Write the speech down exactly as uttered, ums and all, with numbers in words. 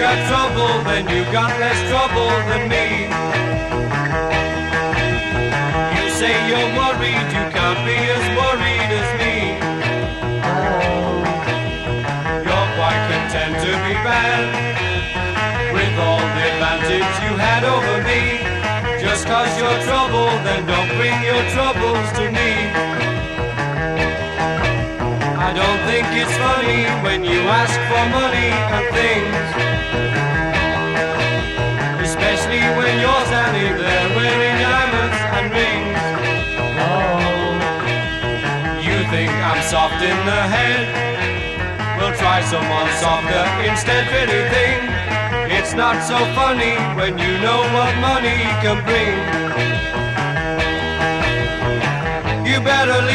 got trouble, then you got less trouble than me. You say you're worried, you can't be as worried as me. You're quite content to be bad, with all the advantage you had over me. Just cause you're troubled, then don't bring your troubles to me. I don't think it's funny when you ask for money and things, especially when you're standing there wearing diamonds and rings. Oh, you think I'm soft in the head? We'll try someone softer instead, pretty thing. It's not so funny when you know what money can bring. You better leave